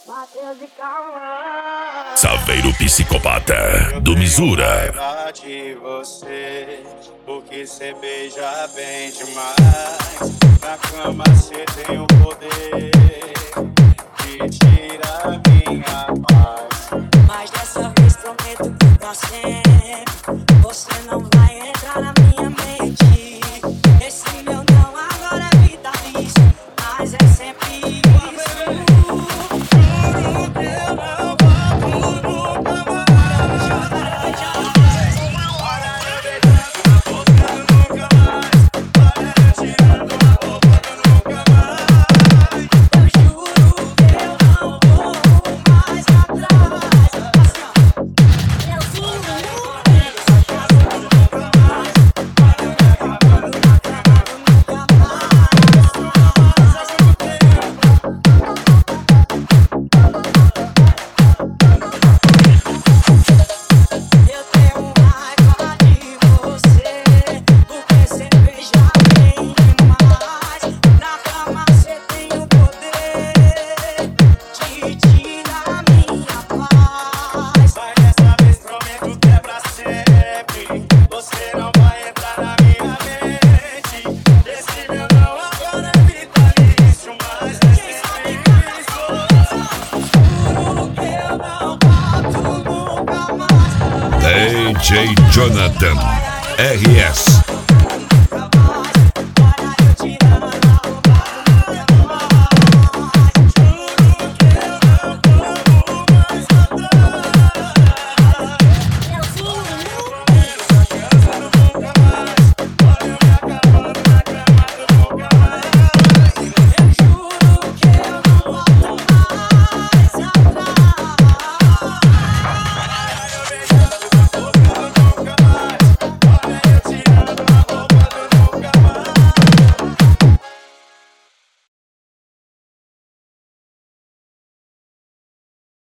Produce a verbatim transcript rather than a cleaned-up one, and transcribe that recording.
Saveiro Psicopata do Misura. De você, porque cê beija bem demais. Na cama cê tem o poder de tirar minha paz. Mas dessa vez prometo que pra sempre você não vai entrar na minha mente. Esse meu não agora é vitalício, mas é sempre isso. Eu não volto nunca mais. Olha eu beijando na boca do nunca mais. Olha eu tirando a roupa do nunca mais. Eu juro que eu não vou mais atrás. Assim, ó. Eu juro que eu não vou mais atrás. Eu tenho raiva de você, porque cê beija bem demais. Na cama cê tem o poder de tirar minha paz. Mas dessa vez prometo que é pra sempre. Você não vai entrar na minha mente. Esse meu não agora é vitalício, mas é sempre isso. Juro que eu não volto nunca mais. D J Jonathan R S